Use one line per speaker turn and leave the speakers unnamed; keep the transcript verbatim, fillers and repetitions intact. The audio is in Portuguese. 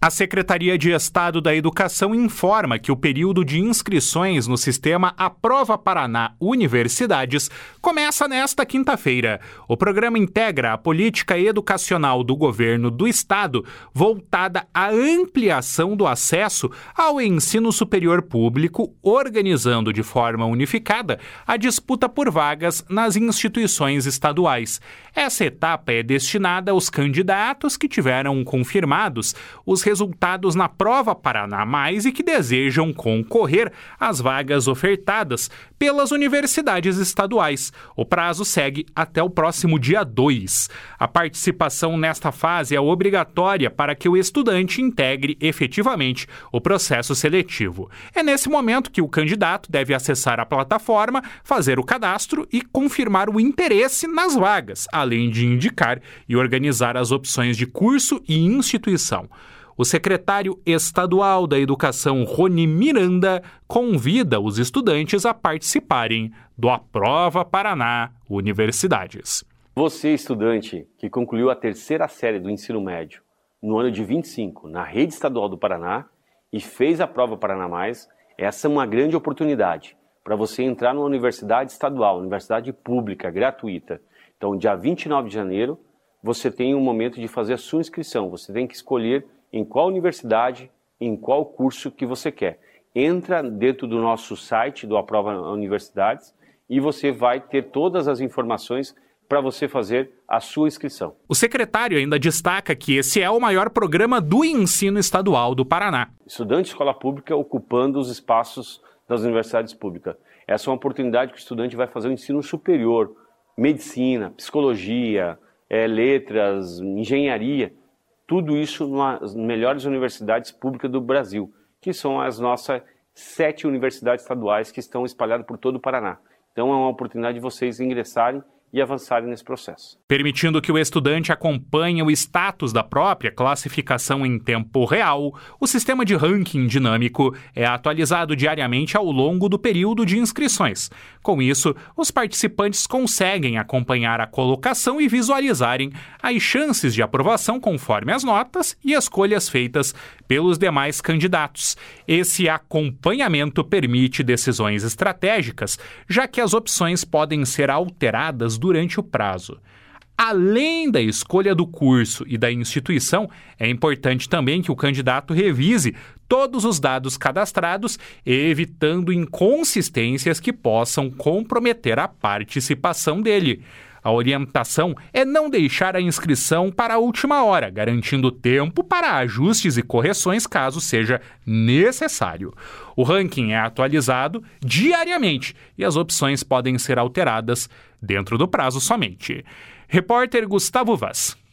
A Secretaria de Estado da Educação informa que o período de inscrições no sistema Aprova Paraná Universidades começa nesta quinta-feira. O programa integra a política educacional do governo do estado voltada à ampliação do acesso ao ensino superior público, organizando de forma unificada a disputa por vagas nas instituições estaduais. Essa etapa é destinada aos candidatos que tiveram confirmados os resultados na Prova Paraná Mais e que desejam concorrer às vagas ofertadas pelas universidades estaduais. O prazo segue até o próximo dia dois. A participação nesta fase é obrigatória para que o estudante integre efetivamente o processo seletivo. É nesse momento que o candidato deve acessar a plataforma, fazer o cadastro e confirmar o interesse nas vagas, além de indicar e organizar as opções de curso e instituição. O secretário estadual da Educação, Rony Miranda, convida os estudantes a participarem do Aprova Paraná Universidades.
Você, estudante que concluiu a terceira série do ensino médio no ano de vinte e cinco na rede estadual do Paraná e fez a Prova Paraná Mais, essa é uma grande oportunidade para você entrar numa universidade estadual, universidade pública, gratuita. Então, dia vinte e nove de janeiro, você tem um momento de fazer a sua inscrição. Você tem que escolher em qual universidade, em qual curso que você quer. Entra dentro do nosso site do Aprova Universidades e você vai ter todas as informações para você fazer a sua inscrição.
O secretário ainda destaca que esse é o maior programa do ensino estadual do Paraná.
Estudante de escola pública ocupando os espaços das universidades públicas. Essa é uma oportunidade que o estudante vai fazer o ensino superior, medicina, psicologia, é, letras, engenharia, tudo isso nas melhores universidades públicas do Brasil, que são as nossas sete universidades estaduais que estão espalhadas por todo o Paraná. Então é uma oportunidade de vocês ingressarem e avançarem nesse processo.
Permitindo que o estudante acompanhe o status da própria classificação em tempo real, o sistema de ranking dinâmico é atualizado diariamente ao longo do período de inscrições. Com isso, os participantes conseguem acompanhar a colocação e visualizarem as chances de aprovação conforme as notas e escolhas feitas pelos demais candidatos. Esse acompanhamento permite decisões estratégicas, já que as opções podem ser alteradas durante o prazo. Além da escolha do curso e da instituição, é importante também que o candidato revise todos os dados cadastrados, evitando inconsistências que possam comprometer a participação dele. A orientação é não deixar a inscrição para a última hora, garantindo tempo para ajustes e correções caso seja necessário. O ranking é atualizado diariamente e as opções podem ser alteradas dentro do prazo somente. Repórter Gustavo Vaz.